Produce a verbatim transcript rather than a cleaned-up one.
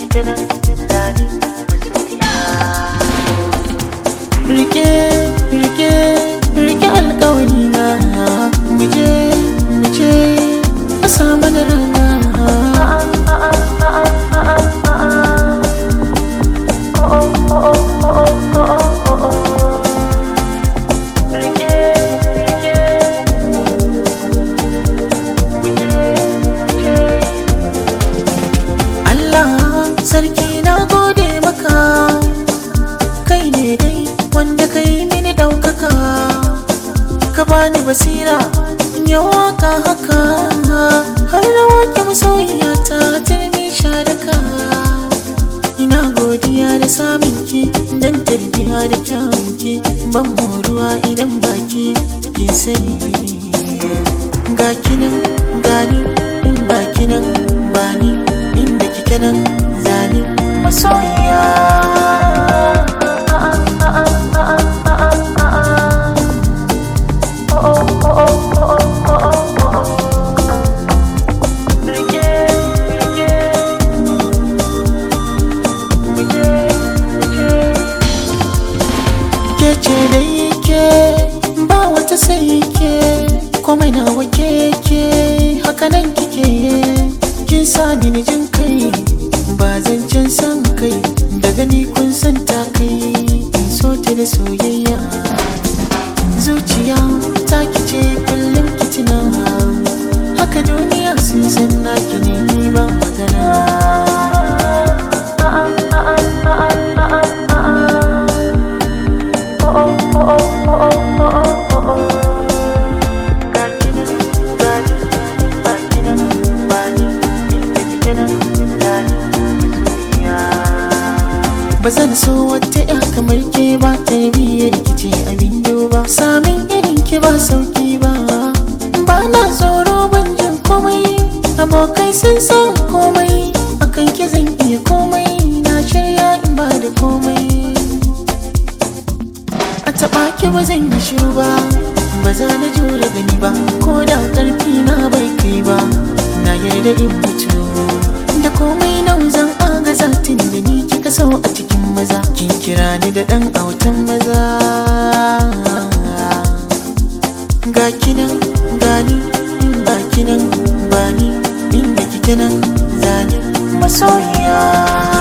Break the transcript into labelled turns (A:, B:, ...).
A: kike nan zani masoyiya.
B: Rike, rike, rike alƙawari na, muje, muje, a samu da rana. Sarki na gode maka, kai ne dai wanda ka yi mini ɗaukaka, ka bani basira in yi waka haka, har da wake masoyiya ta turmi sharaka. Ina godiya da samunki don tarbiya da kyawunki, ban moruwa idan baki ke sani. Ga kinan gani in baki nan bani, inda kike nan zani masoyiya. Kece da yake ba wata sai ke, komai nawa keke haka nan kike, kin sa ni jin kai ba zancen san kai, da gani kun san ta kai in so ta da soyayya. Zuciya ta kice kullum kitina, haka duniya sun san naki ne ni ba magana. Ba zan so wata ya kamar ke ba, tarbiyyar kice abin duba, samin irin ki ba sauki ba. Ba na tsoro ban jin komai, abokai sun san komai, akan ki zan iya komai, na shirya in ba da komai. A taɓa ki ba zan yi shiru ba, ba za na jure gani ba, ko da ƙarfi na bai kai ba, na yarda in mutu da komai nau zan aga zatin da ni kika so a cikin maza. Kin kira ni da ɗan autan maza, ga kinan gani ba kinan bani, inda kike nan zani masoyiya.